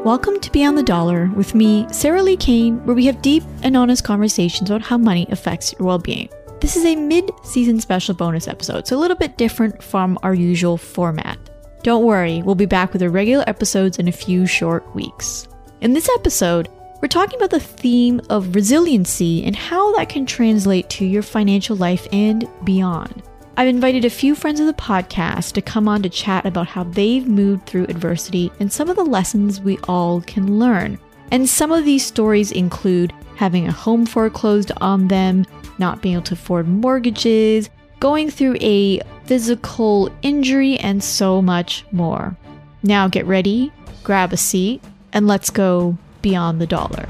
Welcome to Beyond the Dollar with me, Sarah Lee Kane, where we have deep and honest conversations about how money affects your well-being. This is a mid-season special bonus episode, so a little bit different from our usual format. Don't worry, we'll be back with our regular episodes in a few short weeks. In this episode, we're talking about the theme of resiliency and how that can translate to your financial life and beyond. I've invited a few friends of the podcast to come on to chat about how they've moved through adversity and some of the lessons we all can learn. And some of these stories include having a home foreclosed on them, not being able to afford mortgages, going through a physical injury, and so much more. Now get ready, grab a seat, and let's go beyond the dollar.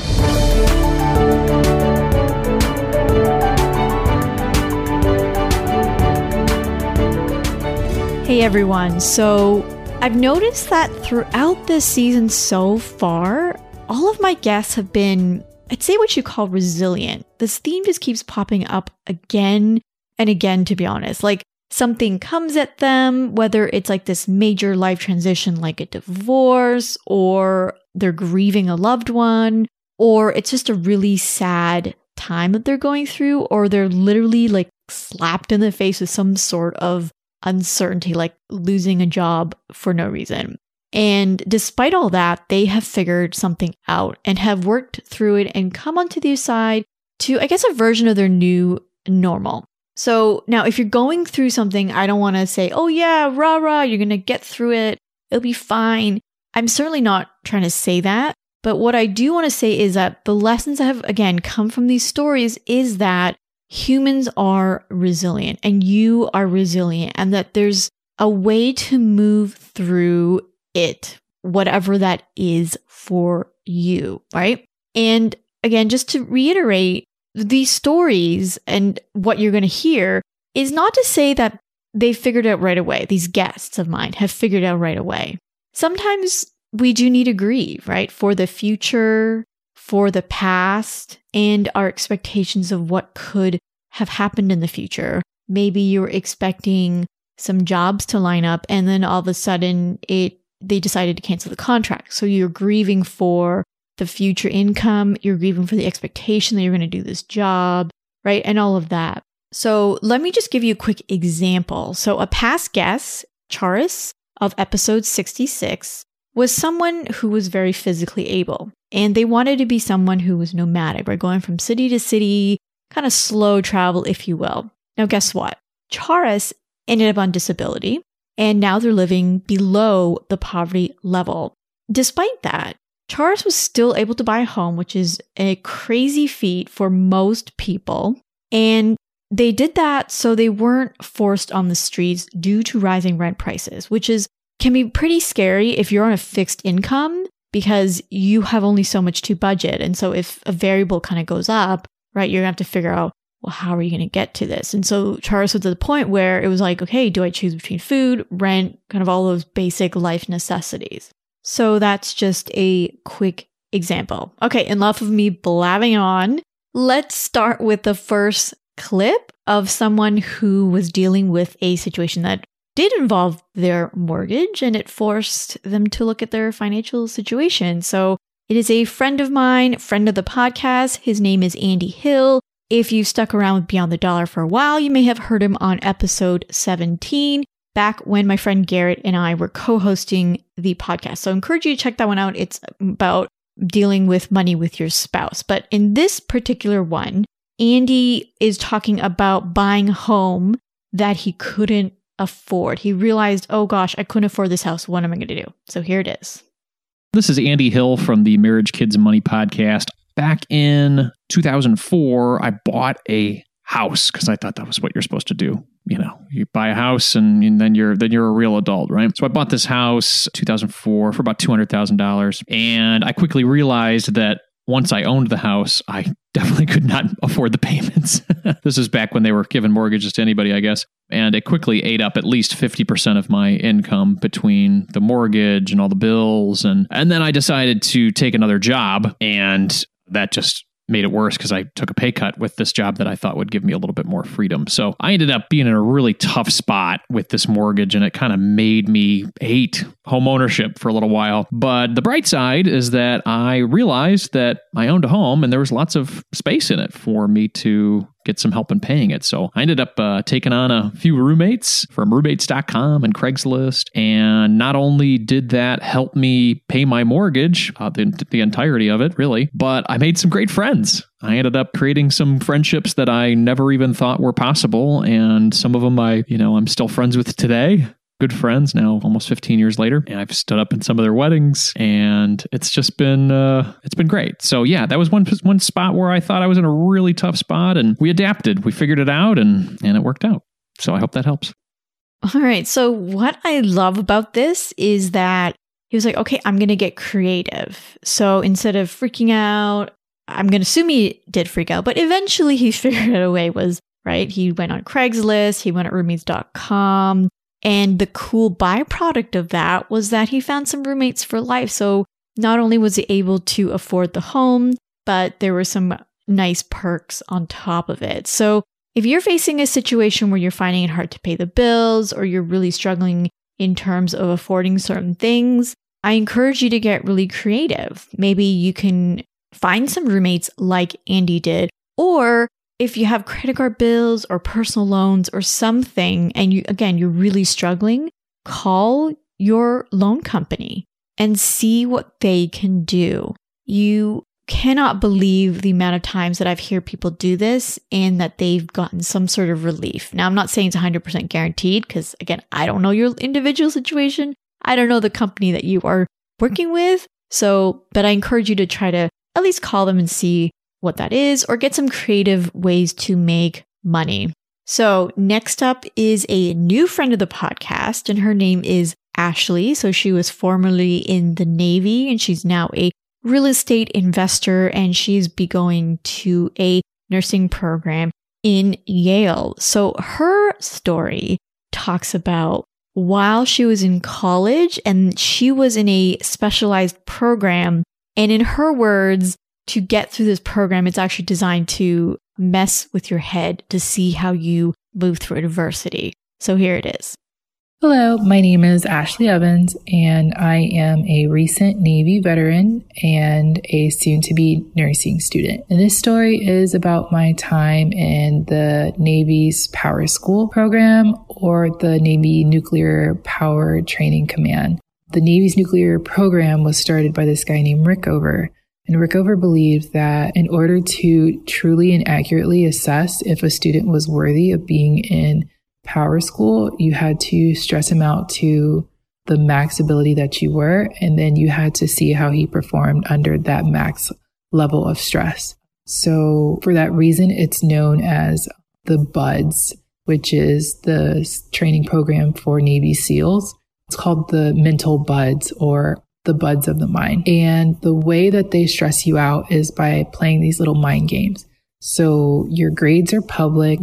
Hey everyone, so I've noticed that throughout this season so far, all of my guests have been, I'd say what you call resilient. This theme just keeps popping up again and again, to be honest. Like something comes at them, whether it's like this major life transition like a divorce, or they're grieving a loved one, or it's just a really sad time that they're going through, or they're literally like slapped in the face with some sort of uncertainty, like losing a job for no reason. And despite all that, they have figured something out and have worked through it and come onto the side to, I guess, a version of their new normal. So now if you're going through something, I don't want to say, oh yeah, rah, rah, you're going to get through it. It'll be fine. I'm certainly not trying to say that. But what I do want to say is that the lessons that have, again, come from these stories is that humans are resilient and you are resilient, and that there's a way to move through it, whatever that is for you, right? And again, just to reiterate, these stories and what you're going to hear is not to say that they figured it out right away. These guests of mine have figured it out right away. Sometimes we do need to grieve, right? For the future, for the past, and our expectations of what could have happened in the future. Maybe you're expecting some jobs to line up, and then all of a sudden they decided to cancel the contract. So you're grieving for the future income, you're grieving for the expectation that you're going to do this job, right? And all of that. So let me just give you a quick example. So a past guest, Charis of episode 66, was someone who was very physically able. And they wanted to be someone who was nomadic, right? Going from city to city, kind of slow travel, if you will. Now, guess what? Charis ended up on disability, and now they're living below the poverty level. Despite that, Charis was still able to buy a home, which is a crazy feat for most people. And they did that so they weren't forced on the streets due to rising rent prices, which can be pretty scary if you're on a fixed income because you have only so much to budget. And so if a variable kind of goes up, right, you're going to have to figure out, well, how are you going to get to this? And so Charis was at the point where it was like, okay, do I choose between food, rent, kind of all those basic life necessities? So that's just a quick example. Okay, enough of me blabbing on. Let's start with the first clip of someone who was dealing with a situation that did involve their mortgage, and it forced them to look at their financial situation. So it is a friend of mine, friend of the podcast. His name is Andy Hill. If you've stuck around with Beyond the Dollar for a while, you may have heard him on episode 17, back when my friend Garrett and I were co-hosting the podcast. So I encourage you to check that one out. It's about dealing with money with your spouse. But in this particular one, Andy is talking about buying a home that he couldn't afford. He realized, oh gosh, I couldn't afford this house. What am I going to do? So here it is. This is Andy Hill from the Marriage, Kids, and Money podcast. Back in 2004, I bought a house because I thought that was what you're supposed to do. You know, you buy a house and then you're a real adult, right? So I bought this house 2004 for about $200,000. And I quickly realized that once I owned the house, I definitely could not afford the payments. This is back when they were giving mortgages to anybody, I guess. And it quickly ate up at least 50% of my income between the mortgage and all the bills. And then I decided to take another job, and that just made it worse because I took a pay cut with this job that I thought would give me a little bit more freedom. So I ended up being in a really tough spot with this mortgage, and it kind of made me hate home ownership for a little while. But the bright side is that I realized that I owned a home and there was lots of space in it for me to get some help in paying it. So I ended up taking on a few roommates from roommates.com and Craigslist. And not only did that help me pay my mortgage, the entirety of it really, but I made some great friends. I ended up creating some friendships that I never even thought were possible. And some of them I'm still friends with today. Good friends now, almost 15 years later. And I've stood up in some of their weddings, and it's just been, it's been great. So yeah, that was one spot where I thought I was in a really tough spot, and we adapted, we figured it out, and it worked out. So I hope that helps. All right. So what I love about this is that he was like, okay, I'm going to get creative. So instead of freaking out, I'm going to assume he did freak out, but eventually he figured out a way right. He went on Craigslist, he went at roommates.com. And the cool byproduct of that was that he found some roommates for life. So not only was he able to afford the home, but there were some nice perks on top of it. So if you're facing a situation where you're finding it hard to pay the bills, or you're really struggling in terms of affording certain things, I encourage you to get really creative. Maybe you can find some roommates like Andy did, or if you have credit card bills or personal loans or something, and you're really struggling, call your loan company and see what they can do. You cannot believe the amount of times that I've heard people do this and that they've gotten some sort of relief. Now, I'm not saying it's 100% guaranteed because, again, I don't know your individual situation. I don't know the company that you are working with. But I encourage you to try to at least call them and see what that is, or get some creative ways to make money. So next up is a new friend of the podcast, and her name is Ashley. So she was formerly in the Navy, and she's now a real estate investor, and she's be going to a nursing program in Yale. So her story talks about while she was in college, and she was in a specialized program, and in her words, to get through this program, it's actually designed to mess with your head to see how you move through adversity. So here it is. Hello, my name is Ashley Evans, and I am a recent Navy veteran and a soon-to-be nursing student. And this story is about my time in the Navy's Power School program, or the Navy Nuclear Power Training Command. The Navy's nuclear program was started by this guy named Rickover. And Rickover believed that in order to truly and accurately assess if a student was worthy of being in power school, you had to stress him out to the max ability that you were, and then you had to see how he performed under that max level of stress. So for that reason, it's known as the BUDS, which is the training program for Navy SEALs. It's called the mental BUDS, or the buds of the mind. And the way that they stress you out is by playing these little mind games. So your grades are public.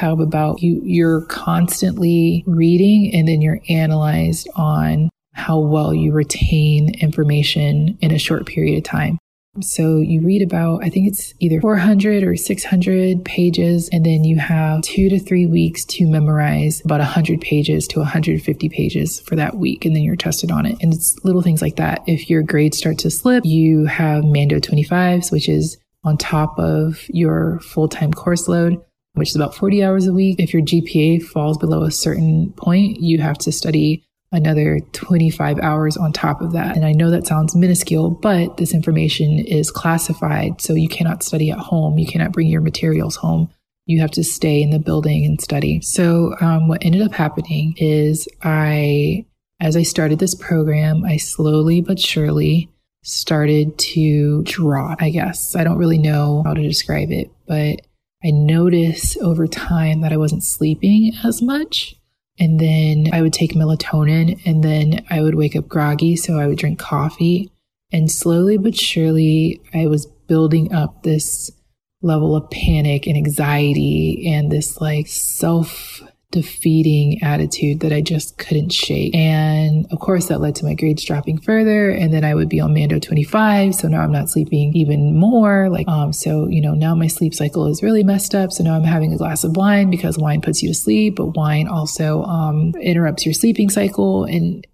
You're constantly reading, and then you're analyzed on how well you retain information in a short period of time. So you read about, I think it's either 400 or 600 pages, and then you have 2 to 3 weeks to memorize about 100 pages to 150 pages for that week, and then you're tested on it. And it's little things like that. If your grades start to slip, you have Mando 25s, which is on top of your full-time course load, which is about 40 hours a week. If your GPA falls below a certain point, you have to study another 25 hours on top of that. And I know that sounds minuscule, but this information is classified. So you cannot study at home. You cannot bring your materials home. You have to stay in the building and study. So what ended up happening is as I started this program, I slowly but surely started to drop, I guess. I don't really know how to describe it, but I noticed over time that I wasn't sleeping as much. And then I would take melatonin, and then I would wake up groggy. So I would drink coffee, and slowly but surely I was building up this level of panic and anxiety and this like self defeating attitude that I just couldn't shake. And of course, that led to my grades dropping further. And then I would be on Mando 25. So now I'm not sleeping even more. Now my sleep cycle is really messed up. So now I'm having a glass of wine because wine puts you to sleep, but wine also interrupts your sleeping cycle. And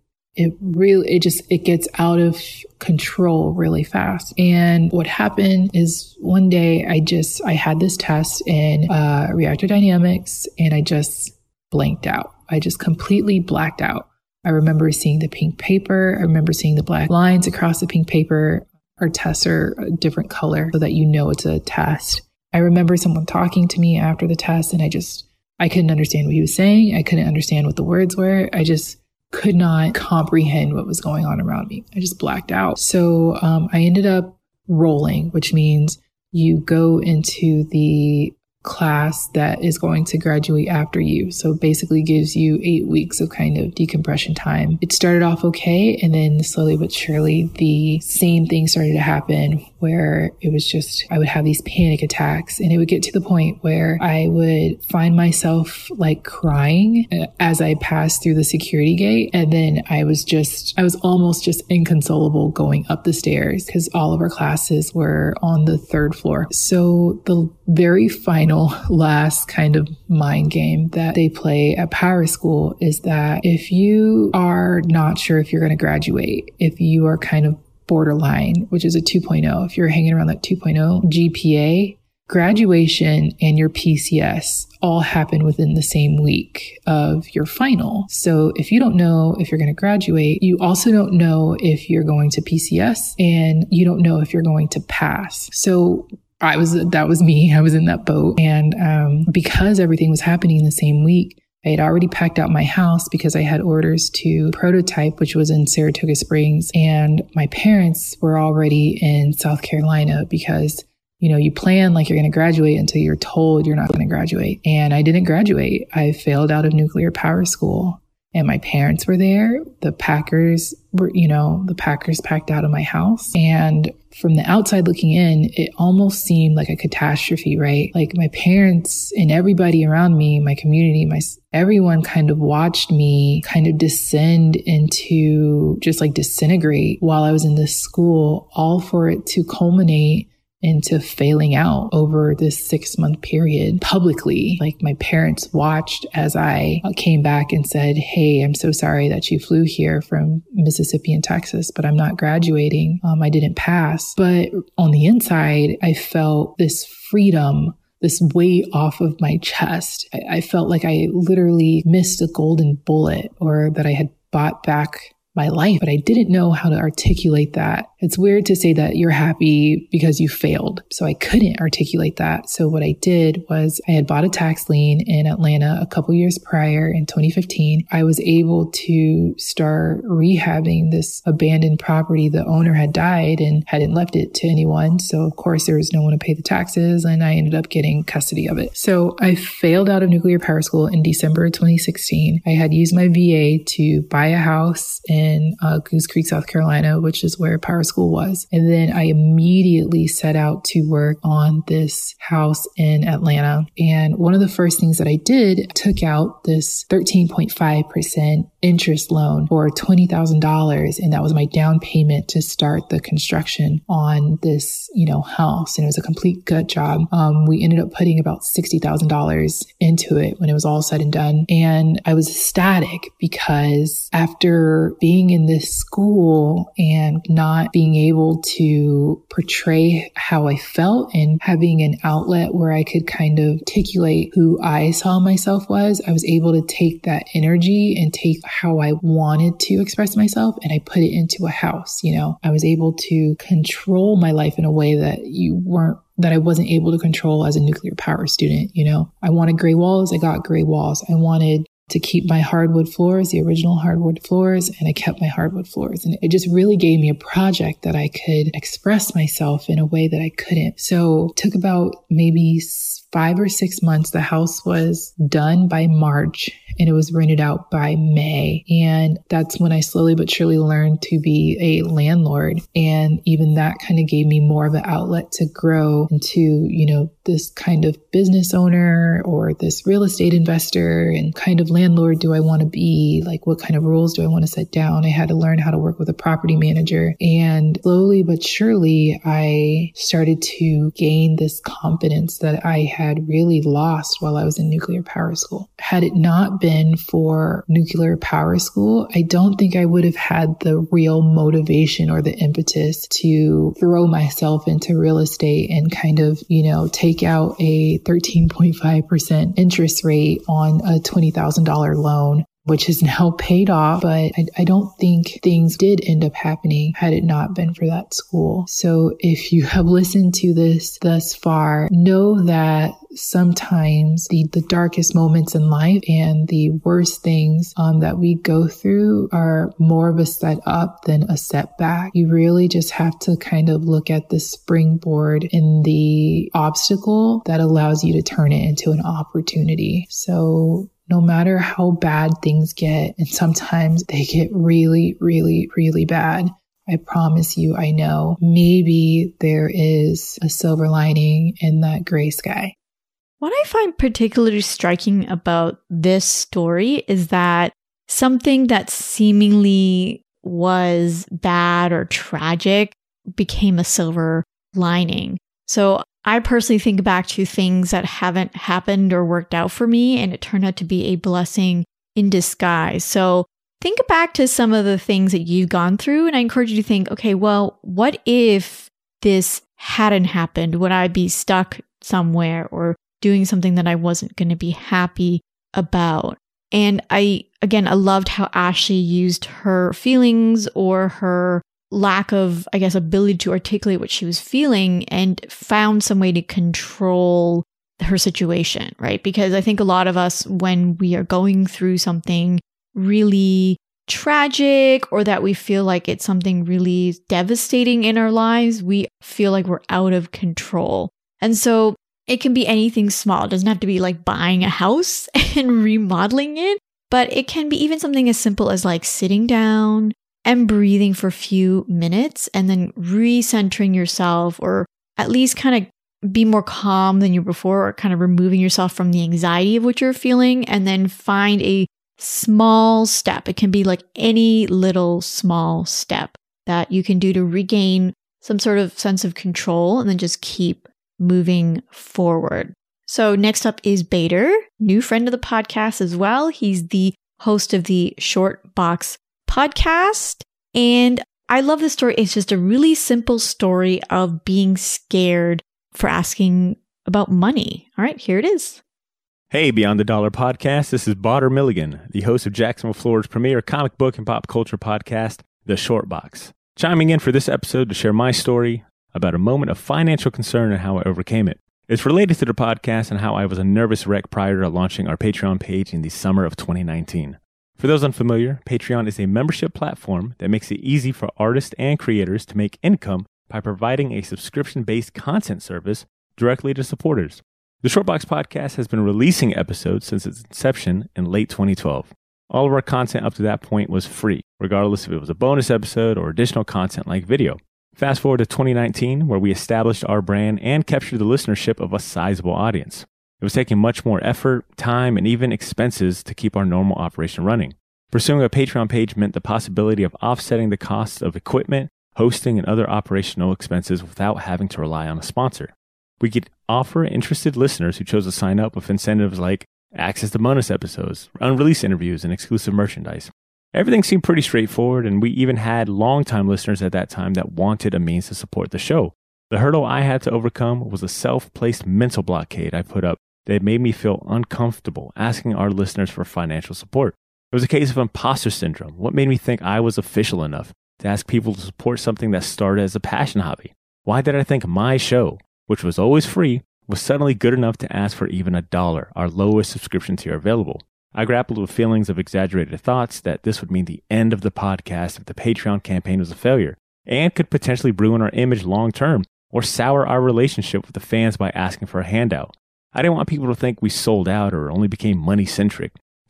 it gets out of control really fast. And what happened is one day I had this test in reactor dynamics and I just blanked out. I just completely blacked out. I remember seeing the pink paper. I remember seeing the black lines across the pink paper. Our tests are a different color so that you know it's a test. I remember someone talking to me after the test and I couldn't understand what he was saying. I couldn't understand what the words were. I just could not comprehend what was going on around me. I just blacked out. So I ended up rolling, which means you go into the class that is going to graduate after you. So basically gives you 8 weeks of kind of decompression time. It started off okay. And then slowly but surely, the same thing started to happen where it was just, I would have these panic attacks and it would get to the point where I would find myself like crying as I passed through the security gate. And then I was almost just inconsolable going up the stairs because all of our classes were on the 3rd floor. So the very final last kind of mind game that they play at Power School is that if you are not sure if you're going to graduate, if you are kind of borderline, which is a 2.0, if you're hanging around that 2.0 GPA, graduation and your PCS all happen within the same week of your final. So if you don't know if you're going to graduate, you also don't know if you're going to PCS and you don't know if you're going to pass. So that was me. I was in that boat. And because everything was happening in the same week, I had already packed out my house because I had orders to Prototype, which was in Saratoga Springs. And my parents were already in South Carolina because, you plan like you're going to graduate until you're told you're not going to graduate. And I didn't graduate. I failed out of nuclear power school. And my parents were there. The Packers packed out of my house. And from the outside looking in, it almost seemed like a catastrophe, right? Like my parents and everybody around me, my community, everyone kind of watched me kind of descend into just like disintegrate while I was in this school, all for it to culminate into failing out over this 6-month period publicly. Like my parents watched as I came back and said, "Hey, I'm so sorry that you flew here from Mississippi and Texas, but I'm not graduating. I didn't pass." But on the inside, I felt this freedom, this weight off of my chest. I felt like I literally missed a golden bullet, or that I had bought back my life, but I didn't know how to articulate that. It's weird to say that you're happy because you failed. So I couldn't articulate that. So what I did was I had bought a tax lien in Atlanta a couple years prior in 2015. I was able to start rehabbing this abandoned property. The owner had died and hadn't left it to anyone. So of course there was no one to pay the taxes, and I ended up getting custody of it. So I failed out of nuclear power school in December 2016. I had used my VA to buy a house in Goose Creek, South Carolina, which is where power school was. And then I immediately set out to work on this house in Atlanta. And one of the first things that I did, took out this 13.5% interest loan for $20,000. And that was my down payment to start the construction on this, house. And it was a complete gut job. We ended up putting about $60,000 into it when it was all said and done. And I was ecstatic because after being in this school and not being able to portray how I felt and having an outlet where I could kind of articulate who I saw myself was, I was able to take that energy and take how I wanted to express myself, and I put it into a house. I was able to control my life in a way that I wasn't able to control as a nuclear power student. I wanted gray walls. I got gray walls. I wanted to keep my hardwood floors, the original hardwood floors, and I kept my hardwood floors. And it just really gave me a project that I could express myself in a way that I couldn't. So it took about maybe 5 or 6 months. The house was done by March, and it was rented out by May. And that's when I slowly but surely learned to be a landlord. And even that kind of gave me more of an outlet to grow into, this kind of business owner or this real estate investor, and kind of landlord do I want to be? Like, what kind of rules do I want to set down? I had to learn how to work with a property manager. And slowly but surely, I started to gain this confidence that I had really lost while I was in nuclear power school. Had it not been for nuclear power school, I don't think I would have had the real motivation or the impetus to throw myself into real estate and kind of, take out a 13.5% interest rate on a $20,000 loan, which is now paid off. But I don't think things did end up happening had it not been for that school. So if you have listened to this thus far, know that sometimes the darkest moments in life and the worst things that we go through are more of a setup than a setback. You really just have to kind of look at the springboard in the obstacle that allows you to turn it into an opportunity. So no matter how bad things get, and sometimes they get really, really, really bad, I promise you, I know maybe there is a silver lining in that gray sky. What I find particularly striking about this story is that something that seemingly was bad or tragic became a silver lining. So I personally think back to things that haven't happened or worked out for me, and it turned out to be a blessing in disguise. So think back to some of the things that you've gone through, and I encourage you to think, okay, well, what if this hadn't happened? Would I be stuck somewhere or doing something that I wasn't going to be happy about? And I loved how Ashley used her feelings or her lack of, ability to articulate what she was feeling and found some way to control her situation, right? Because I think a lot of us, when we are going through something really tragic or that we feel like it's something really devastating in our lives, we feel like we're out of control. And so it can be anything small. It doesn't have to be like buying a house and remodeling it, but it can be even something as simple as like sitting down and breathing for a few minutes and then recentering yourself, or at least kind of be more calm than you were before, or kind of removing yourself from the anxiety of what you're feeling, and then find a small step. It can be like any little small step that you can do to regain some sort of sense of control and then just keep moving forward. So next up is Bader, new friend of the podcast as well. He's the host of the Short Box podcast. And I love this story. It's just a really simple story of being scared for asking about money. All right, here it is. Hey, Beyond the Dollar podcast. This is Bader Milligan, the host of Jacksonville, Florida's premier comic book and pop culture podcast, The Short Box. Chiming in for this episode to share my story about a moment of financial concern and how I overcame it. It's related to the podcast and how I was a nervous wreck prior to launching our Patreon page in the summer of 2019. For those unfamiliar, Patreon is a membership platform that makes it easy for artists and creators to make income by providing a subscription-based content service directly to supporters. The Shortbox podcast has been releasing episodes since its inception in late 2012. All of our content up to that point was free, regardless if it was a bonus episode or additional content like video. Fast forward to 2019, where we established our brand and captured the listenership of a sizable audience. It was taking much more effort, time, and even expenses to keep our normal operation running. Pursuing a Patreon page meant the possibility of offsetting the costs of equipment, hosting, and other operational expenses without having to rely on a sponsor. We could offer interested listeners who chose to sign up with incentives like access to bonus episodes, unreleased interviews, and exclusive merchandise. Everything seemed pretty straightforward, and we even had longtime listeners at that time that wanted a means to support the show. The hurdle I had to overcome was a self-placed mental blockade I put up that made me feel uncomfortable asking our listeners for financial support. It was a case of imposter syndrome. What made me think I was official enough to ask people to support something that started as a passion hobby? Why did I think my show, which was always free, was suddenly good enough to ask for even $1, our lowest subscription tier available? I grappled with feelings of exaggerated thoughts that this would mean the end of the podcast if the Patreon campaign was a failure, and could potentially ruin our image long term or sour our relationship with the fans by asking for a handout. I didn't want people to think we sold out or only became money-centric.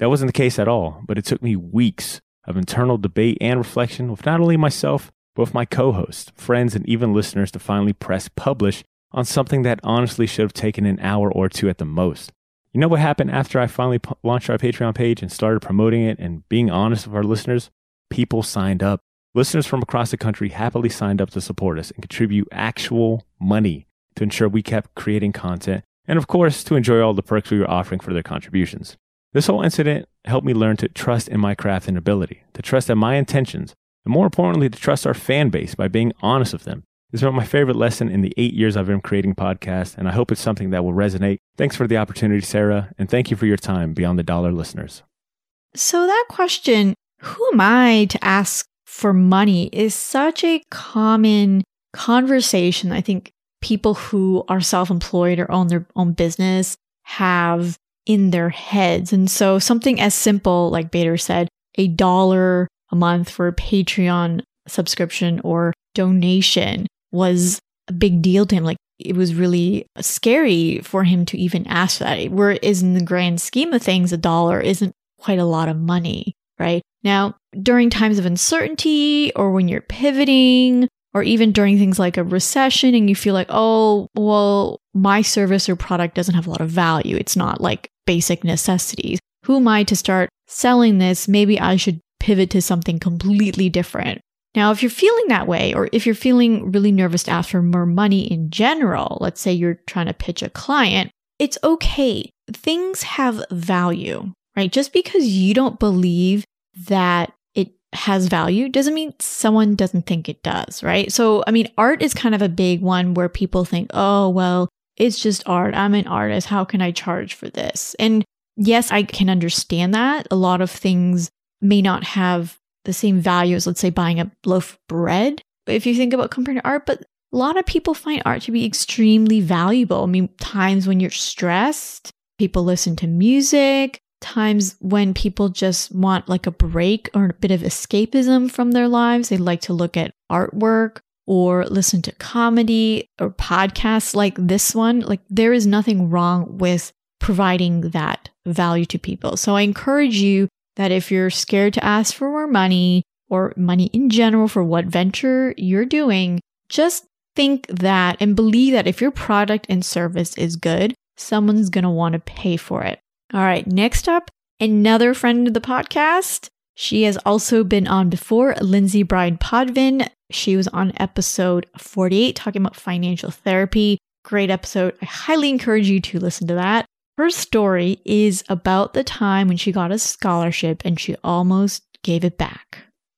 That wasn't the case at all, but it took me weeks of internal debate and reflection with not only myself, but with my co-hosts, friends, and even listeners to finally press publish on something that honestly should have taken an hour or two at the most. You know what happened after I finally launched our Patreon page and started promoting it and being honest with our listeners? People signed up. Listeners from across the country happily signed up to support us and contribute actual money to ensure we kept creating content and, of course, to enjoy all the perks we were offering for their contributions. This whole incident helped me learn to trust in my craft and ability, to trust in my intentions, and more importantly, to trust our fan base by being honest with them. It's been my favorite lesson in the 8 years I've been creating podcasts, and I hope it's something that will resonate. Thanks for the opportunity, Sarah, and thank you for your time, Beyond the Dollar listeners. So that question, who am I to ask for money, is such a common conversation. I think people who are self-employed or own their own business have in their heads. And so something as simple, like Bader said, $1 a month for a Patreon subscription or donation was a big deal to him. Like, it was really scary for him to even ask for that. Whereas in the grand scheme of things, $1 isn't quite a lot of money, right? Now, during times of uncertainty or when you're pivoting, or even during things like a recession and you feel like, oh, well, my service or product doesn't have a lot of value. It's not like basic necessities. Who am I to start selling this? Maybe I should pivot to something completely different. Now, if you're feeling that way, or if you're feeling really nervous to ask for more money in general, let's say you're trying to pitch a client, it's okay. Things have value, right? Just because you don't believe that it has value doesn't mean someone doesn't think it does, right? So, I mean, art is kind of a big one where people think, oh, well, it's just art. I'm an artist. How can I charge for this? And yes, I can understand that. A lot of things may not have the same value as, let's say, buying a loaf of bread, if you think about comparing to art, but a lot of people find art to be extremely valuable. I mean, times when you're stressed, people listen to music, times when people just want like a break or a bit of escapism from their lives. They like to look at artwork or listen to comedy or podcasts like this one. Like, there is nothing wrong with providing that value to people. So I encourage you that if you're scared to ask for more money or money in general for what venture you're doing, just think that and believe that if your product and service is good, someone's going to want to pay for it. All right, next up, another friend of the podcast. She has also been on before, Lindsay Bryan Podvin. She was on episode 48 talking about financial therapy. Great episode. I highly encourage you to listen to that. Her story is about the time when she got a scholarship and she almost gave it back.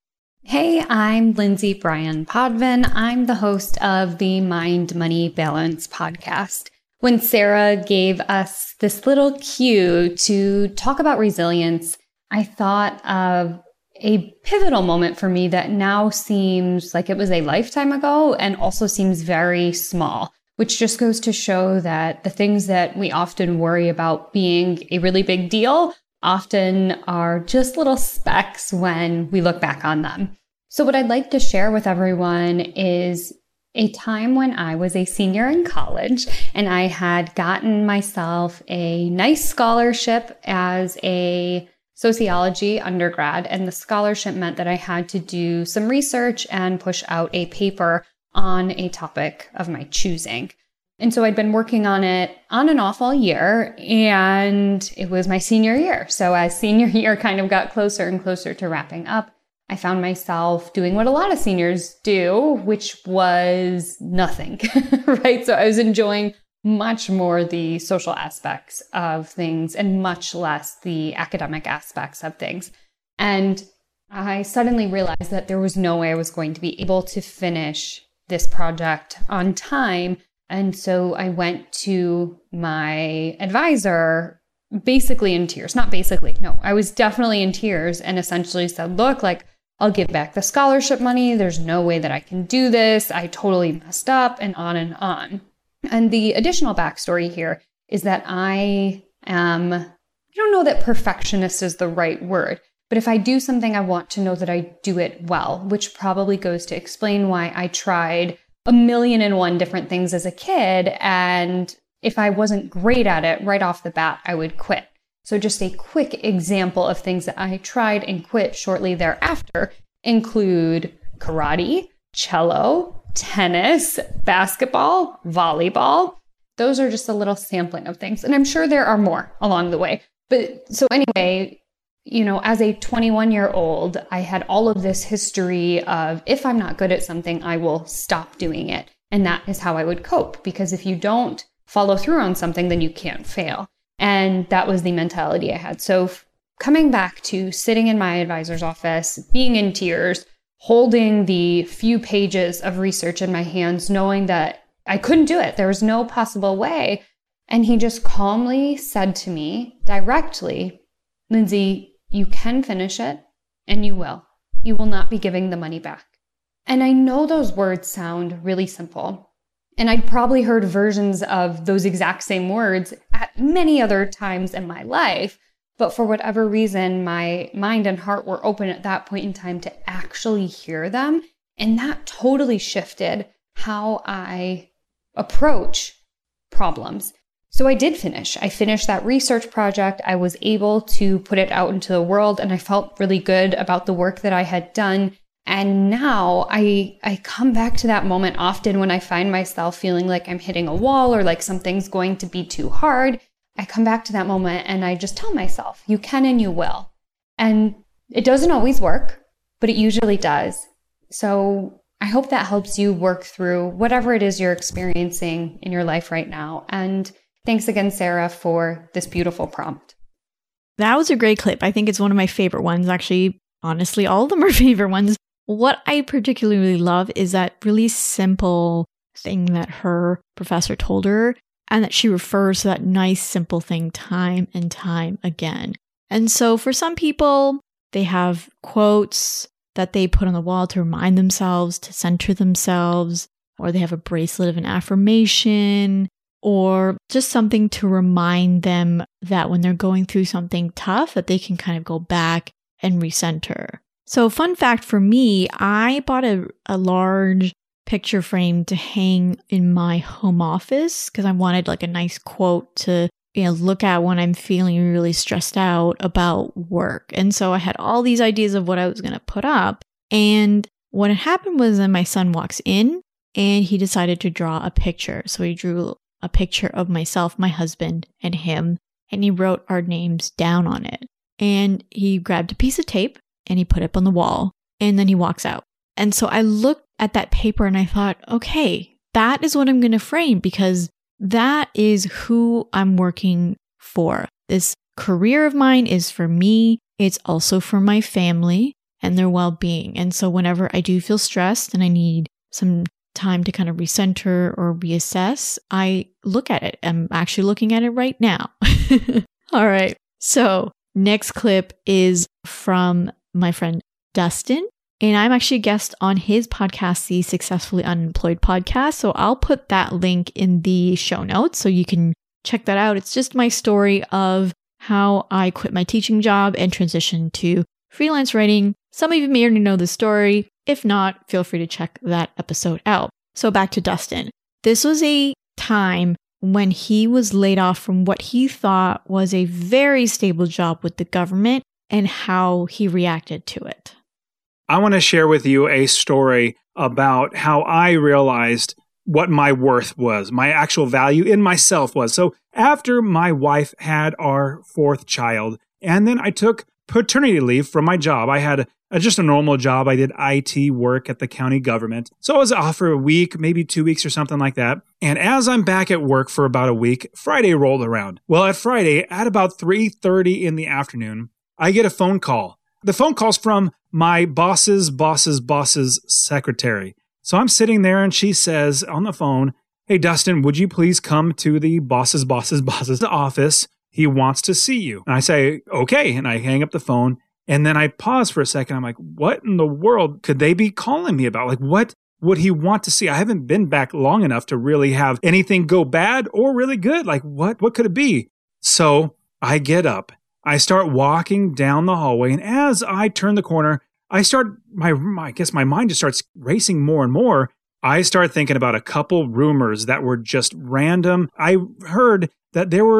Hey, I'm Lindsay Bryan Podvin. I'm the host of the Mind Money Balance podcast. When Sarah gave us this little cue to talk about resilience, I thought of a pivotal moment for me that now seems like it was a lifetime ago and also seems very small, which just goes to show that the things that we often worry about being a really big deal often are just little specks when we look back on them. So what I'd like to share with everyone is a time when I was a senior in college and I had gotten myself a nice scholarship as a sociology undergrad. And the scholarship meant that I had to do some research and push out a paper on a topic of my choosing. And so I'd been working on it on and off all year, and it was my senior year. So as senior year kind of got closer and closer to wrapping up, I found myself doing what a lot of seniors do, which was nothing, right? So I was enjoying much more the social aspects of things and much less the academic aspects of things. And I suddenly realized that there was no way I was going to be able to finish this project on time. And so I went to my advisor basically in tears. Not basically, no, I was definitely in tears and essentially said, look, like, I'll give back the scholarship money. There's no way that I can do this. I totally messed up, and on and on. And the additional backstory here is that I don't know that perfectionist is the right word, but if I do something, I want to know that I do it well, which probably goes to explain why I tried 1,000,001 different things as a kid. And if I wasn't great at it right off the bat, I would quit. So just a quick example of things that I tried and quit shortly thereafter include karate, cello, tennis, basketball, volleyball. Those are just a little sampling of things. And I'm sure there are more along the way. But so anyway, as a 21-year-old, I had all of this history of if I'm not good at something, I will stop doing it. And that is how I would cope. Because if you don't follow through on something, then you can't fail. And that was the mentality I had. So coming back to sitting in my advisor's office, being in tears, holding the few pages of research in my hands, knowing that I couldn't do it. There was no possible way. And he just calmly said to me directly, Lindsay, you can finish it and you will. You will not be giving the money back. And I know those words sound really simple. And I'd probably heard versions of those exact same words at many other times in my life. But for whatever reason, my mind and heart were open at that point in time to actually hear them. And that totally shifted how I approach problems. So I did finish. I finished that research project. I was able to put it out into the world, and I felt really good about the work that I had done. And now I come back to that moment often when I find myself feeling like I'm hitting a wall or like something's going to be too hard. I come back to that moment and I just tell myself, you can and you will. And it doesn't always work, but it usually does. So I hope that helps you work through whatever it is you're experiencing in your life right now. And thanks again, Sarah, for this beautiful prompt. That was a great clip. I think it's one of my favorite ones. Actually, honestly, all of them are favorite ones. What I particularly love is that really simple thing that her professor told her, and that she refers to that nice, simple thing time and time again. And so for some people, they have quotes that they put on the wall to remind themselves, to center themselves, or they have a bracelet of an affirmation, or just something to remind them that when they're going through something tough, that they can kind of go back and recenter. So fun fact for me, I bought a large picture frame to hang in my home office because I wanted like a nice quote to look at when I'm feeling really stressed out about work. And so I had all these ideas of what I was going to put up. And what had happened was then my son walks in and he decided to draw a picture. So he drew a picture of myself, my husband, and him, and he wrote our names down on it. And he grabbed a piece of tape and he put it up on the wall, and then he walks out. And so I looked at that paper and I thought, okay, that is what I'm going to frame because that is who I'm working for. This career of mine is for me. It's also for my family and their well-being. And so whenever I do feel stressed and I need some time to kind of recenter or reassess, I look at it. I'm actually looking at it right now. All right. So next clip is from my friend Dustin. And I'm actually a guest on his podcast, the Successfully Unemployed podcast. So I'll put that link in the show notes so you can check that out. It's just my story of how I quit my teaching job and transitioned to freelance writing. Some of you may already know the story. If not, feel free to check that episode out. So back to Dustin. This was a time when he was laid off from what he thought was a very stable job with the government and how he reacted to it. I want to share with you a story about how I realized what my worth was, my actual value in myself was. So after my wife had our fourth child, and then I took paternity leave from my job, I had just a normal job. I did IT work at the county government. So I was off for a week, maybe 2 weeks or something like that. And as I'm back at work for about a week, Friday rolled around. Well, at Friday, at about 3:30 in the afternoon, I get a phone call. The phone call's from my boss's secretary. So I'm sitting there and she says on the phone, "Hey, Dustin, would you please come to the boss's office? He wants to see you." And I say, "Okay." And I hang up the phone. And then I pause for a second. I'm like, what in the world could they be calling me about? Like, what would he want to see? I haven't been back long enough to really have anything go bad or really good. Like, what could it be? So I get up. I start walking down the hallway. And as I turn the corner, I guess my mind just starts racing more and more. I start thinking about a couple rumors that were just random. I heard that there were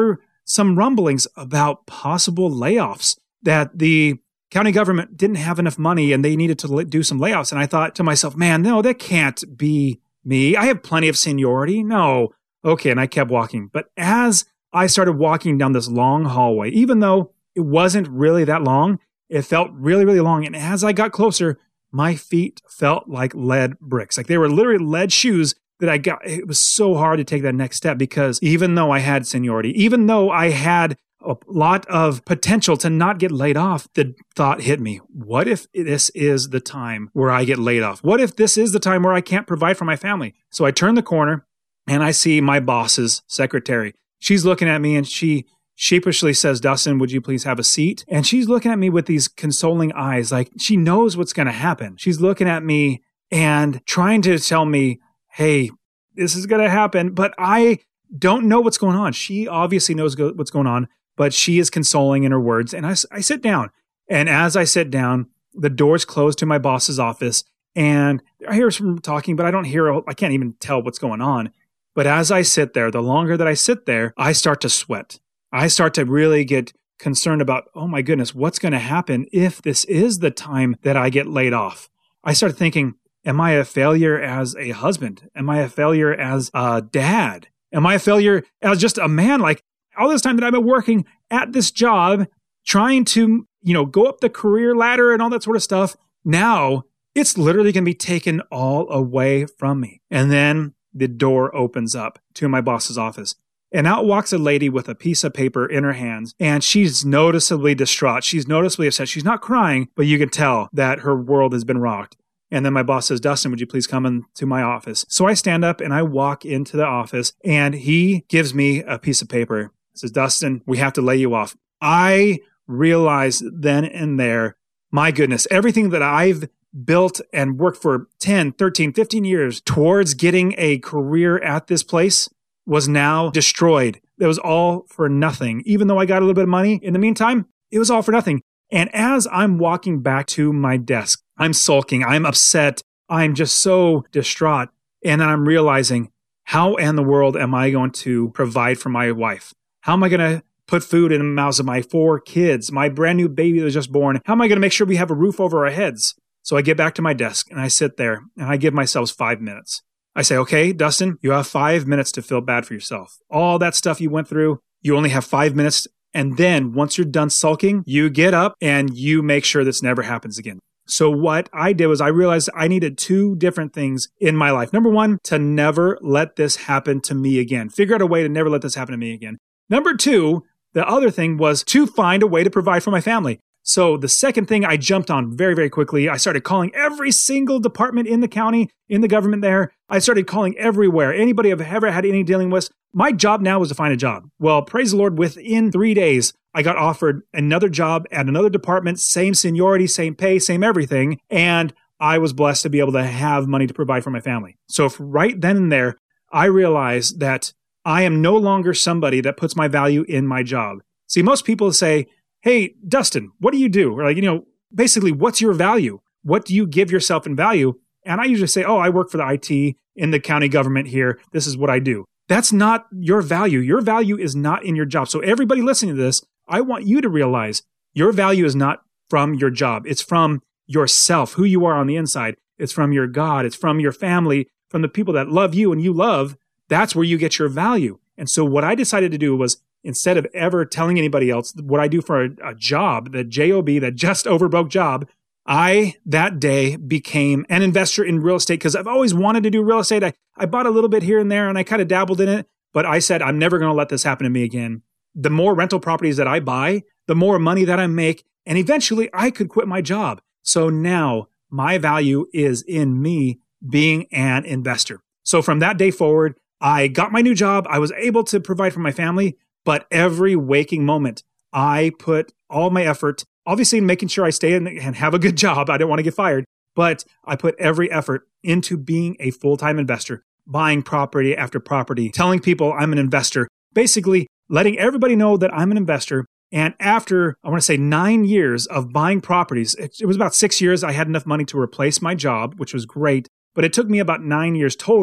some rumblings about possible layoffs, that the county government didn't have enough money and they needed to do some layoffs. And I thought to myself, man, no, that can't be me. I have plenty of seniority. No. Okay. And I kept walking. But as I started walking down this long hallway, even though it wasn't really that long, it felt really, really long. And as I got closer, my feet felt like lead bricks. Like they were literally lead shoes that I got. It was so hard to take that next step because even though I had seniority, even though I had a lot of potential to not get laid off, the thought hit me, what if this is the time where I get laid off? What if this is the time where I can't provide for my family? So I turn the corner and I see my boss's secretary. She's looking at me and she sheepishly says, Dustin, would you please have a seat? And she's looking at me with these consoling eyes, like she knows what's going to happen. She's looking at me and trying to tell me, hey, this is going to happen, but I don't know what's going on. She obviously knows what's going on, but she is consoling in her words. And I sit down. And as I sit down, the doors close to my boss's office. And I hear some talking, but I can't even tell what's going on. But as I sit there, the longer that I sit there, I start to sweat. I start to really get concerned about, oh my goodness, what's going to happen if this is the time that I get laid off? I started thinking, am I a failure as a husband? Am I a failure as a dad? Am I a failure as just a man? Like all this time that I've been working at this job, trying to, go up the career ladder and all that sort of stuff. Now it's literally going to be taken all away from me. And then the door opens up to my boss's office. And out walks a lady with a piece of paper in her hands, and she's noticeably distraught. She's noticeably upset. She's not crying, but you can tell that her world has been rocked. And then my boss says, Dustin, would you please come into my office? So I stand up and I walk into the office, and he gives me a piece of paper. He says, Dustin, we have to lay you off. I realized then and there, my goodness, everything that I've built and worked for 10, 13, 15 years towards getting a career at this place was now destroyed. It was all for nothing. Even though I got a little bit of money in the meantime, it was all for nothing. And as I'm walking back to my desk, I'm sulking, I'm upset, I'm just so distraught. And then I'm realizing, how in the world am I going to provide for my wife? How am I going to put food in the mouths of my 4 kids, my brand new baby that was just born? How am I going to make sure we have a roof over our heads? So I get back to my desk and I sit there and I give myself 5 minutes. I say, okay, Dustin, you have 5 minutes to feel bad for yourself. All that stuff you went through, you only have 5 minutes. And then once you're done sulking, you get up and you make sure this never happens again. So what I did was I realized I needed 2 different things in my life. Number 1, to never let this happen to me again. Figure out a way to never let this happen to me again. Number 2, the other thing was to find a way to provide for my family. So the second thing I jumped on very, very quickly, I started calling every single department in the county, in the government there. I started calling everywhere. Anybody I've ever had any dealing with. My job now was to find a job. Well, praise the Lord, within 3 days, I got offered another job at another department, same seniority, same pay, same everything. And I was blessed to be able to have money to provide for my family. So right then and there, I realized that I am no longer somebody that puts my value in my job. See, most people say, hey, Dustin, what do you do? Or basically, what's your value? What do you give yourself in value? And I usually say, oh, I work for the IT in the county government here. This is what I do. That's not your value. Your value is not in your job. So everybody listening to this, I want you to realize your value is not from your job. It's from yourself, who you are on the inside. It's from your God. It's from your family, from the people that love you and you love. That's where you get your value. And so what I decided to do was, instead of ever telling anybody else what I do for a job, the job, that just over broke job, I, that day, became an investor in real estate because I've always wanted to do real estate. I bought a little bit here and there and I kind of dabbled in it, but I said, I'm never going to let this happen to me again. The more rental properties that I buy, the more money that I make, and eventually I could quit my job. So now my value is in me being an investor. So from that day forward, I got my new job. I was able to provide for my family. But every waking moment, I put all my effort, obviously making sure I stay in and have a good job. I didn't want to get fired, but I put every effort into being a full-time investor, buying property after property, telling people I'm an investor, basically letting everybody know that I'm an investor. And after, I want to say 9 years of buying properties, it was about 6 years, I had enough money to replace my job, which was great. But it took me about 9 years total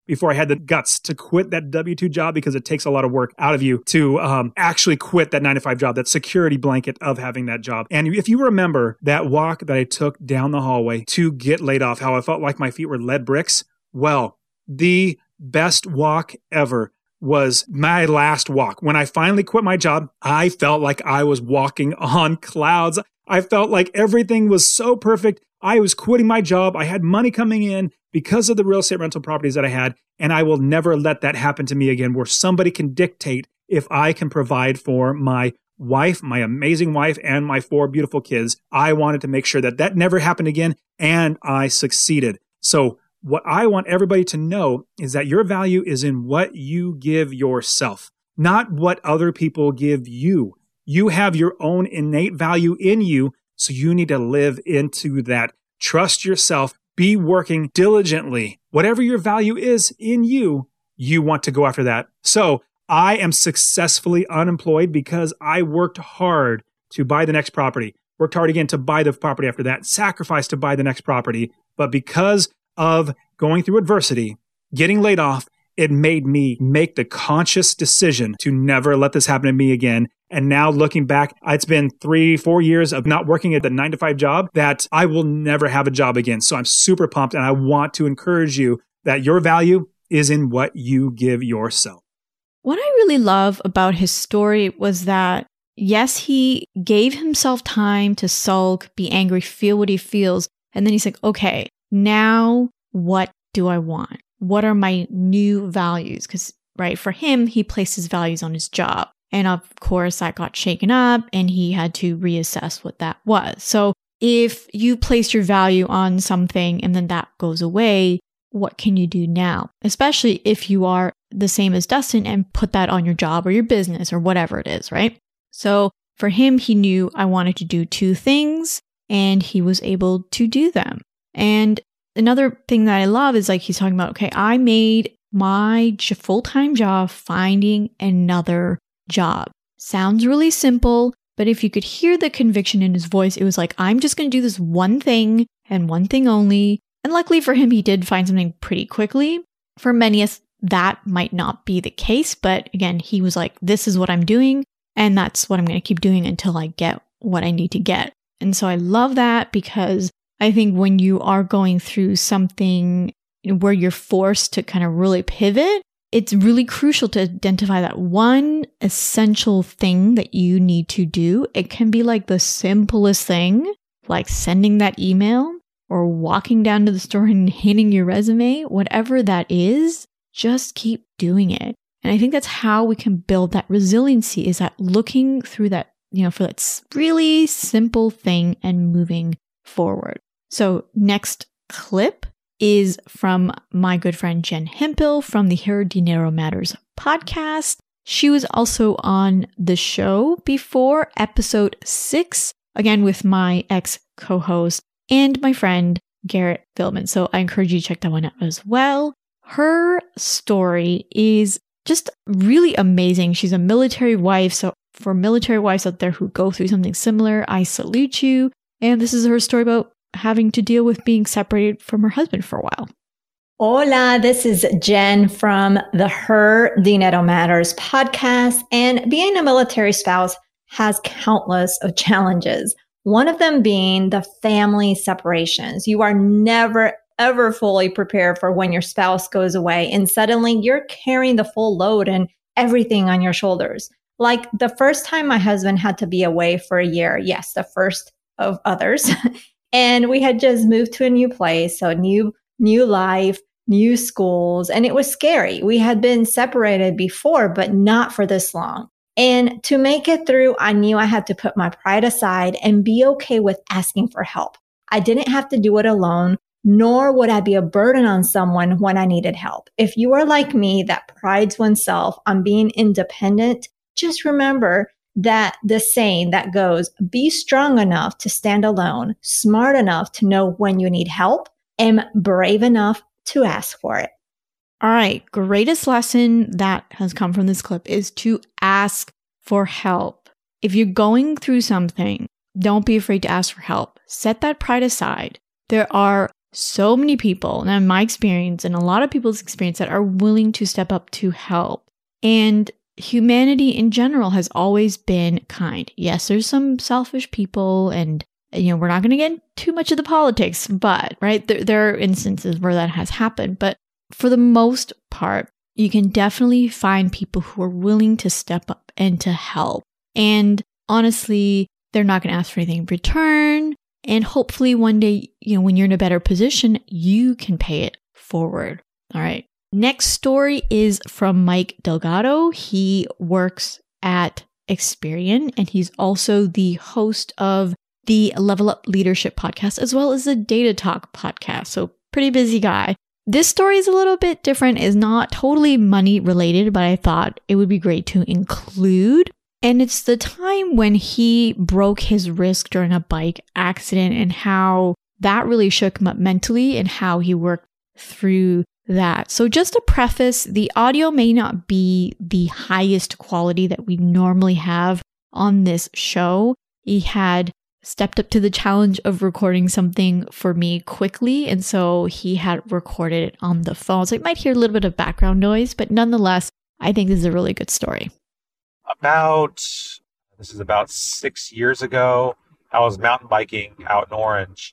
before I had the guts to quit that W-2 job, because it takes a lot of work out of you to actually quit that 9-to-5 job, that security blanket of having that job. And if you remember that walk that I took down the hallway to get laid off, how I felt like my feet were lead bricks, well, the best walk ever was my last walk. When I finally quit my job, I felt like I was walking on clouds. I felt like everything was so perfect. I was quitting my job. I had money coming in because of the real estate rental properties that I had, and I will never let that happen to me again, where somebody can dictate if I can provide for my wife, my amazing wife, and my 4 beautiful kids. I wanted to make sure that that never happened again, and I succeeded. So what I want everybody to know is that your value is in what you give yourself, not what other people give you. You have your own innate value in you, so you need to live into that. Trust yourself. Be working diligently. Whatever your value is in you, you want to go after that. So I am successfully unemployed because I worked hard to buy the next property, worked hard again to buy the property after that, sacrificed to buy the next property. But because of going through adversity, getting laid off, it made me make the conscious decision to never let this happen to me again. And now looking back, it's been 3-4 years of not working at the 9-to-5 job that I will never have a job again. So I'm super pumped, and I want to encourage you that your value is in what you give yourself. What I really love about his story was that, yes, he gave himself time to sulk, be angry, feel what he feels. And then he's like, okay, now what do I want? What are my new values? Because, right, for him, he placed his values on his job. And of course, that got shaken up and he had to reassess what that was. So if you place your value on something and then that goes away, what can you do now? Especially if you are the same as Dustin and put that on your job or your business or whatever it is, right? So for him, he knew I wanted to do 2 things and he was able to do them. And another thing that I love is like he's talking about, okay, I made my full-time job finding another job. Sounds really simple, but if you could hear the conviction in his voice, it was like, I'm just going to do this one thing and one thing only. And luckily for him, he did find something pretty quickly. For many, that might not be the case, but again, he was like, this is what I'm doing, and that's what I'm going to keep doing until I get what I need to get. And so I love that, because I think when you are going through something where you're forced to kind of really pivot, it's really crucial to identify that one essential thing that you need to do. It can be like the simplest thing, like sending that email or walking down to the store and handing your resume, whatever that is, just keep doing it. And I think that's how we can build that resiliency, is that looking through that, for that really simple thing and moving forward. So next clip is from my good friend Jen Hemphill from the Her Dinero Matters podcast. She was also on the show before, episode 6, again with my ex-co-host and my friend Garrett Philbin. So I encourage you to check that one out as well. Her story is just really amazing. She's a military wife. So for military wives out there who go through something similar, I salute you. And this is her story about having to deal with being separated from her husband for a while. Hola, this is Jen from the Her Dinero Matters podcast. And being a military spouse has countless of challenges. One of them being the family separations. You are never, ever fully prepared for when your spouse goes away and suddenly you're carrying the full load and everything on your shoulders. Like the first time my husband had to be away for a year. Yes, the first of others. And we had just moved to a new place. So new life, new schools. And it was scary. We had been separated before, but not for this long. And to make it through, I knew I had to put my pride aside and be okay with asking for help. I didn't have to do it alone, nor would I be a burden on someone when I needed help. If you are like me that prides oneself on being independent, just remember that the saying that goes, be strong enough to stand alone, smart enough to know when you need help, and brave enough to ask for it. All right, greatest lesson that has come from this clip is to ask for help. If you're going through something, don't be afraid to ask for help. Set that pride aside. There are so many people, and in my experience and a lot of people's experience, that are willing to step up to help. And humanity in general has always been kind. Yes, there's some selfish people, and we're not going to get too much of the politics, but right, there are instances where that has happened. But for the most part, you can definitely find people who are willing to step up and to help. And honestly, they're not going to ask for anything in return. And hopefully one day, when you're in a better position, you can pay it forward. All right. Next story is from Mike Delgado. He works at Experian, and he's also the host of the Level Up Leadership podcast, as well as the Data Talk podcast. So pretty busy guy. This story is a little bit different, is not totally money related, but I thought it would be great to include. And it's the time when he broke his wrist during a bike accident and how that really shook him up mentally and how he worked through that. So just to preface, the audio may not be the highest quality that we normally have on this show. He had stepped up to the challenge of recording something for me quickly, and so he had recorded it on the phone. So you might hear a little bit of background noise, but nonetheless, I think this is a really good story. This is about 6 years ago. I was mountain biking out in Orange,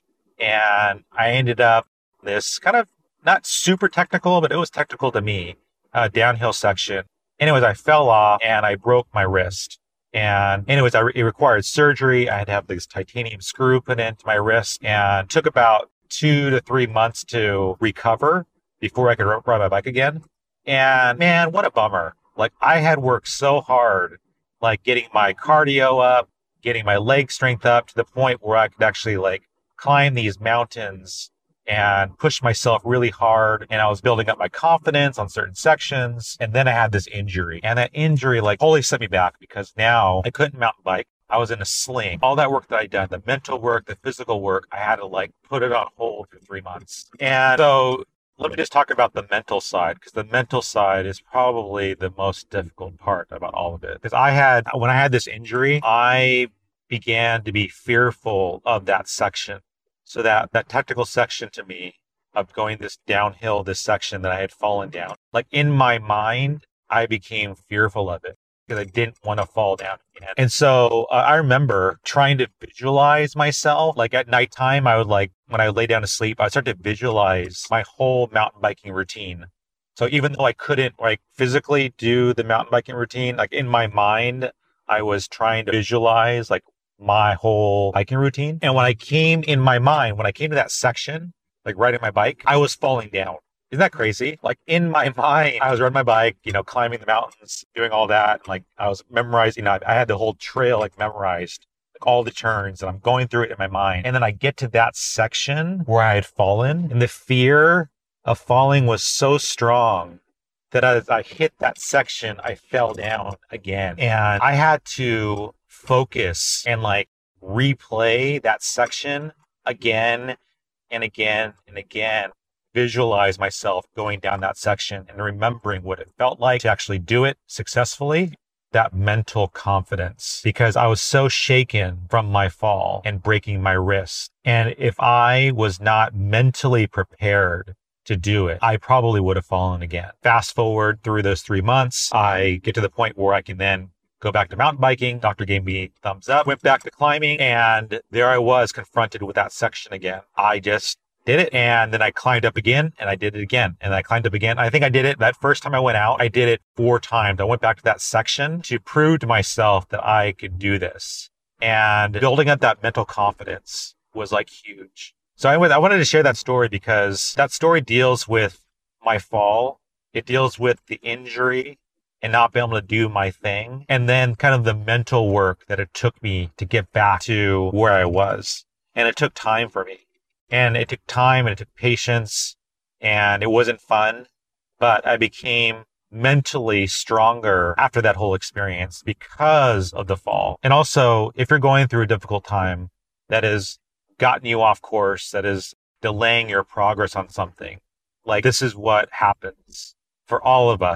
and I ended up this kind of not super technical, but it was technical to me, downhill section. Anyways, I fell off and I broke my wrist. And anyways, it required surgery. I had to have this titanium screw put into my wrist, and took about 2 to 3 months to recover before I could ride my bike again. And man, what a bummer. Like, I had worked so hard, like getting my cardio up, getting my leg strength up to the point where I could actually like climb these mountains and push myself really hard. And I was building up my confidence on certain sections. And then I had this injury, and that injury like totally set me back, because now I couldn't mountain bike. I was in a sling. All that work that I'd done, the mental work, the physical work, I had to like put it on hold for 3 months. And so let me just talk about the mental side, because the mental side is probably the most difficult part about all of it. Because when I had this injury, I began to be fearful of that section. So that technical section to me of going this downhill, this section that I had fallen down, like in my mind, I became fearful of it because I didn't want to fall down again. And so I remember trying to visualize myself, like at nighttime, I would like, when I lay down to sleep, I would start to visualize my whole mountain biking routine. So even though I couldn't like physically do the mountain biking routine, like in my mind, I was trying to visualize like my whole hiking routine. And when I came to that section, like riding my bike, I was falling down. Isn't that crazy? Like in my mind, I was riding my bike, climbing the mountains, doing all that. Like I was memorizing, I had the whole trail like memorized, like all the turns, and I'm going through it in my mind. And then I get to that section where I had fallen, and the fear of falling was so strong that as I hit that section, I fell down again. And I had to focus and like replay that section again and again and again, visualize myself going down that section and remembering what it felt like to actually do it successfully. That mental confidence, because I was so shaken from my fall and breaking my wrist. And if I was not mentally prepared to do it, I probably would have fallen again. Fast forward through those 3 months, I get to the point where I can then go back to mountain biking. Doctor gave me a thumbs up, went back to climbing, and there I was confronted with that section again. I just did it, and then I climbed up again, and I did it again, and I climbed up again. I think I did it that first time I went out. I did it 4 times. I went back to that section to prove to myself that I could do this. And building up that mental confidence was like huge. So I wanted to share that story because that story deals with my fall. It deals with the injury and not being able to do my thing. And then kind of the mental work that it took me to get back to where I was. And it took time for me. And it took time and it took patience. And it wasn't fun. But I became mentally stronger after that whole experience because of the fall. And also, if you're going through a difficult time that has gotten you off course, that is delaying your progress on something, like this is what happens for all of us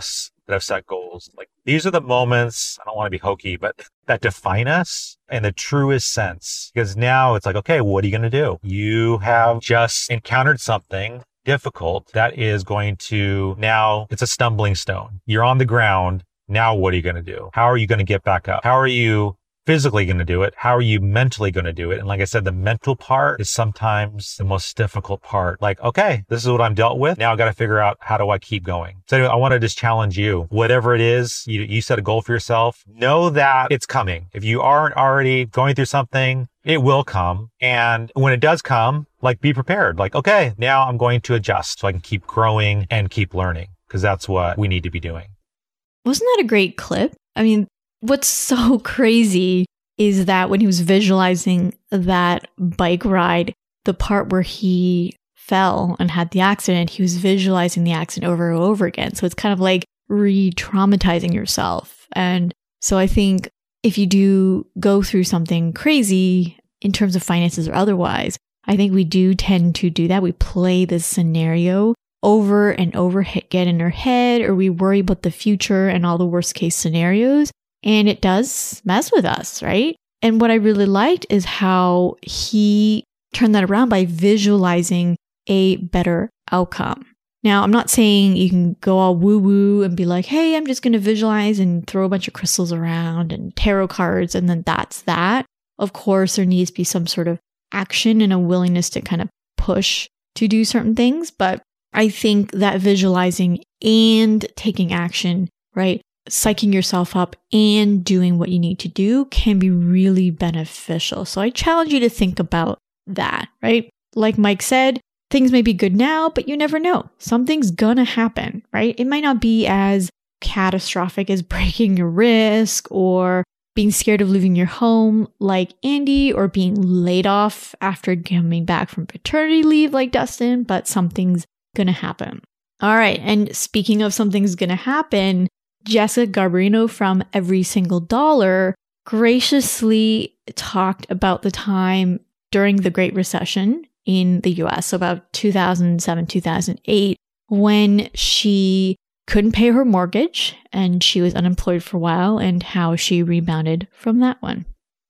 that have set goals. Like, these are the moments, I don't want to be hokey, but that define us in the truest sense. Because now it's like, okay, what are you going to do? You have just encountered something difficult that is going to, now it's a stumbling stone. You're on the ground. Now what are you going to do? How are you going to get back up? How are you physically going to do it? How are you mentally going to do it? And like I said, the mental part is sometimes the most difficult part. Like, okay, this is what I'm dealt with. Now I got to figure out, how do I keep going? So anyway, I want to just challenge you. Whatever it is, you set a goal for yourself. Know that it's coming. If you aren't already going through something, it will come. And when it does come, like, be prepared. Like, okay, now I'm going to adjust so I can keep growing and keep learning, because that's what we need to be doing. Wasn't that a great clip? I mean, what's so crazy is that when he was visualizing that bike ride, the part where he fell and had the accident, he was visualizing the accident over and over again. So it's kind of like re-traumatizing yourself. And so I think if you do go through something crazy in terms of finances or otherwise, I think we do tend to do that. We play this scenario over and over, get in our head, or we worry about the future and all the worst case scenarios. And it does mess with us, right? And what I really liked is how he turned that around by visualizing a better outcome. Now, I'm not saying you can go all woo-woo and be like, hey, I'm just going to visualize and throw a bunch of crystals around and tarot cards, and then that's that. Of course, there needs to be some sort of action and a willingness to kind of push to do certain things. But I think that visualizing and taking action, right? Psyching yourself up and doing what you need to do can be really beneficial. So I challenge you to think about that, right? Like Mike said, things may be good now, but you never know. Something's gonna happen, right? It might not be as catastrophic as breaking your wrist or being scared of losing your home like Andy, or being laid off after coming back from paternity leave like Dustin, but something's gonna happen. All right, and speaking of something's gonna happen, Jessica Garbarino from Every Single Dollar graciously talked about the time during the Great Recession in the US, so about 2007, 2008, when she couldn't pay her mortgage and she was unemployed for a while, and how she rebounded from that one.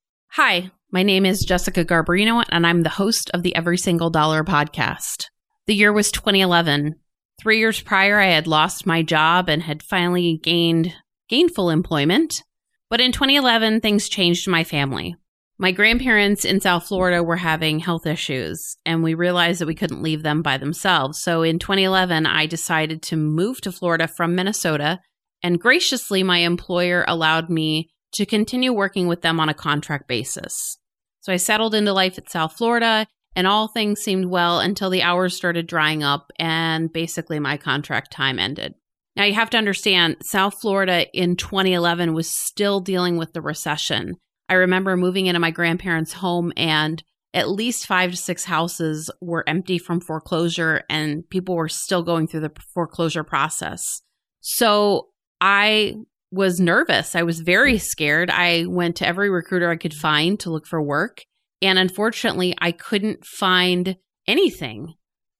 Hi, my name is Jessica Garbarino, and I'm the host of the Every Single Dollar podcast. The year was 2011. 3 years prior, I had lost my job and had finally gained gainful employment. But in 2011, things changed in my family. My grandparents in South Florida were having health issues, and we realized that we couldn't leave them by themselves. So in 2011, I decided to move to Florida from Minnesota, and graciously, my employer allowed me to continue working with them on a contract basis. So I settled into life at South Florida, and all things seemed well until the hours started drying up and basically my contract time ended. Now you have to understand, South Florida in 2011 was still dealing with the recession. I remember moving into my grandparents' home and at least 5 to 6 houses were empty from foreclosure and people were still going through the foreclosure process. So I was nervous. I was very scared. I went to every recruiter I could find to look for work. And unfortunately, I couldn't find anything.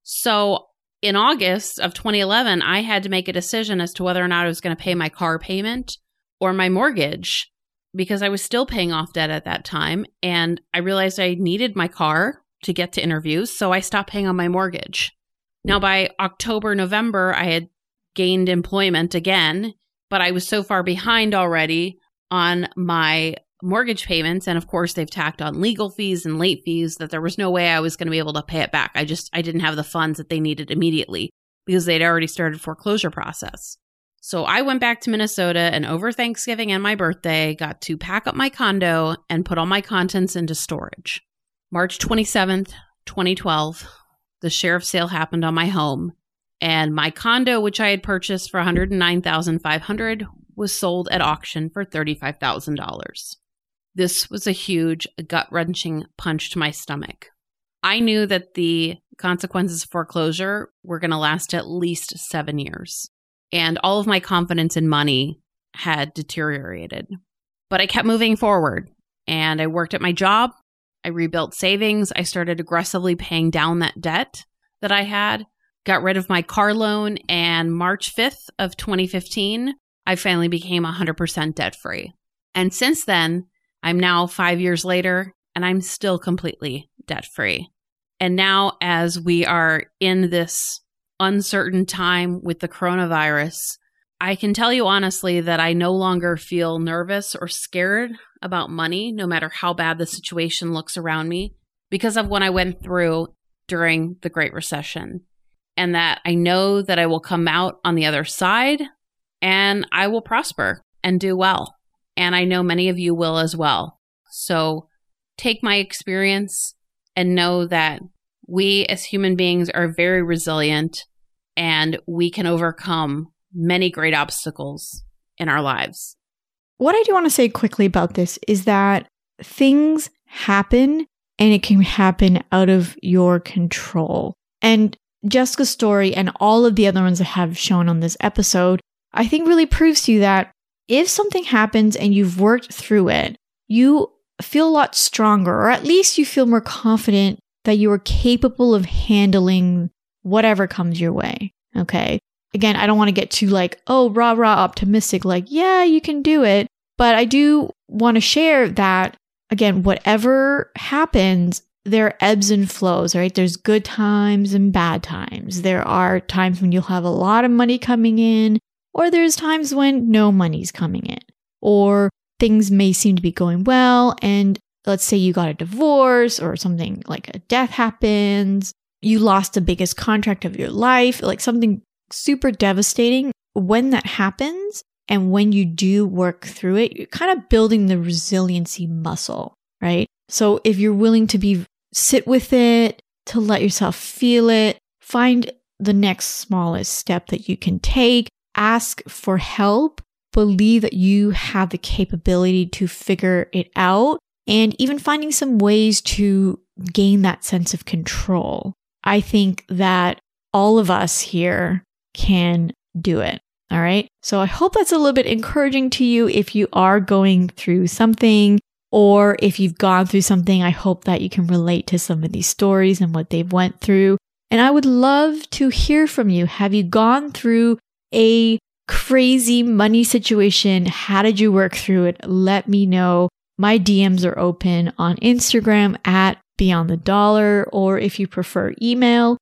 So in August of 2011, I had to make a decision as to whether or not I was going to pay my car payment or my mortgage, because I was still paying off debt at that time. And I realized I needed my car to get to interviews, so I stopped paying on my mortgage. Now, by October, November, I had gained employment again, but I was so far behind already on my mortgage payments. And of course, they've tacked on legal fees and late fees that there was no way I was going to be able to pay it back. I didn't have the funds that they needed immediately because they'd already started foreclosure process. So I went back to Minnesota, and over Thanksgiving and my birthday, got to pack up my condo and put all my contents into storage. March 27th, 2012, the sheriff's sale happened on my home, and my condo, which I had purchased for $109,500, was sold at auction for $35,000. This was a huge, gut-wrenching punch to my stomach. I knew that the consequences of foreclosure were going to last at least 7 years, and all of my confidence in money had deteriorated. But I kept moving forward, and I worked at my job. I rebuilt savings. I started aggressively paying down that debt that I had, got rid of my car loan, and March 5th of 2015, I finally became 100% debt free. And since then, I'm now 5 years later, and I'm still completely debt free. And now, as we are in this uncertain time with the coronavirus, I can tell you honestly that I no longer feel nervous or scared about money, no matter how bad the situation looks around me, because of what I went through during the Great Recession. And that I know that I will come out on the other side and I will prosper and do well. And I know many of you will as well. So take my experience and know that we as human beings are very resilient and we can overcome many great obstacles in our lives. What I do want to say quickly about this is that things happen and it can happen out of your control. And Jessica's story and all of the other ones I have shown on this episode, I think really proves to you that if something happens and you've worked through it, you feel a lot stronger, or at least you feel more confident that you are capable of handling whatever comes your way. Okay. Again, I don't want to get too rah optimistic, yeah, you can do it. But I do want to share that, again, whatever happens, there are ebbs and flows, right? There's good times and bad times. There are times when you'll have a lot of money coming in, or there's times when no money's coming in, or things may seem to be going well. And let's say you got a divorce or something like a death happens. You lost the biggest contract of your life, like something super devastating. When that happens and when you do work through it, you're kind of building the resiliency muscle, right? So if you're willing to sit with it, to let yourself feel it, find the next smallest step that you can take, ask for help, believe that you have the capability to figure it out, and even finding some ways to gain that sense of control. I think that all of us here can do it. All right. So I hope that's a little bit encouraging to you if you are going through something, or if you've gone through something. I hope that you can relate to some of these stories and what they've went through. And I would love to hear from you. Have you gone through a crazy money situation? How did you work through it? Let me know. My DMs are open on Instagram at Beyond the Dollar, or if you prefer email,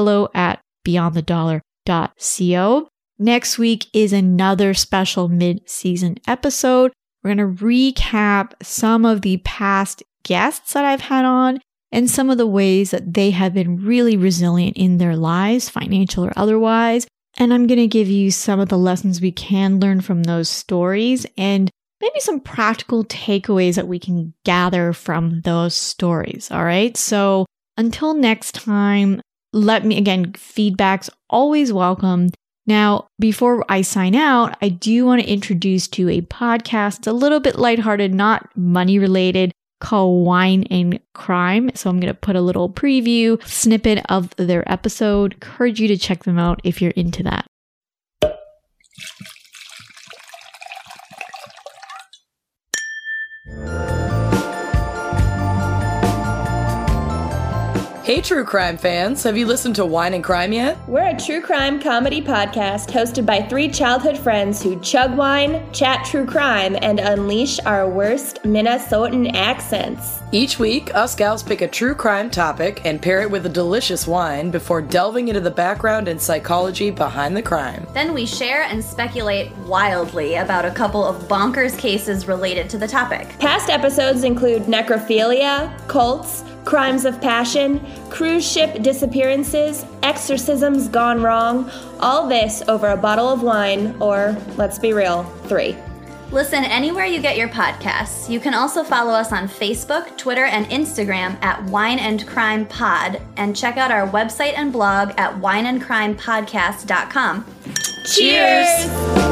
hello@beyondthedollar.co. Next week is another special mid-season episode. We're going to recap some of the past guests that I've had on and some of the ways that they have been really resilient in their lives, financial or otherwise. And I'm going to give you some of the lessons we can learn from those stories and maybe some practical takeaways that we can gather from those stories. All right. So until next time, feedback's always welcome. Now, before I sign out, I do want to introduce to a podcast, a little bit lighthearted, not money related, called Wine and Crime. So I'm going to put a little preview snippet of their episode. Encourage you to check them out if you're into that. Hey, true crime fans, have you listened to Wine and Crime yet? We're a true crime comedy podcast hosted by 3 childhood friends who chug wine, chat true crime, and unleash our worst Minnesotan accents. Each week, us gals pick a true crime topic and pair it with a delicious wine before delving into the background and psychology behind the crime. Then we share and speculate wildly about a couple of bonkers cases related to the topic. Past episodes include necrophilia, cults, crimes of passion, cruise ship disappearances, exorcisms gone wrong, all this over a bottle of wine, or, let's be real, 3. Listen anywhere you get your podcasts. You can also follow us on Facebook, Twitter, and Instagram at Wine and Crime Pod, and check out our website and blog at wineandcrimepodcast.com. Cheers!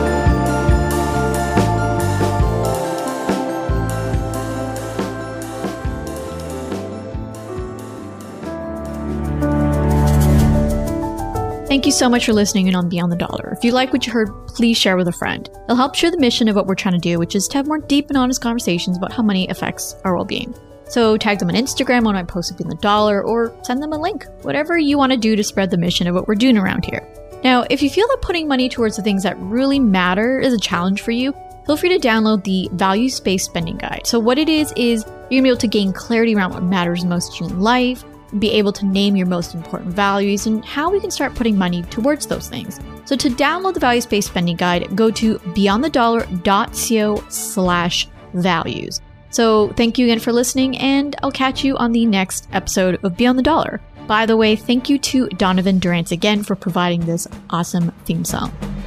Thank you so much for listening in on Beyond the Dollar. If you like what you heard, please share with a friend. It'll help share the mission of what we're trying to do, which is to have more deep and honest conversations about how money affects our well-being. So tag them on Instagram when I post Beyond the Dollar, or send them a link. Whatever you want to do to spread the mission of what we're doing around here. Now, if you feel that putting money towards the things that really matter is a challenge for you, feel free to download the Values-Based Spending Guide. So what it is you're going to be able to gain clarity around what matters most to you in life, be able to name your most important values, and how we can start putting money towards those things. So to download the Values-Based Spending Guide, go to beyondthedollar.co/values. So thank you again for listening, and I'll catch you on the next episode of Beyond the Dollar. By the way, thank you to Donovan Durance again for providing this awesome theme song.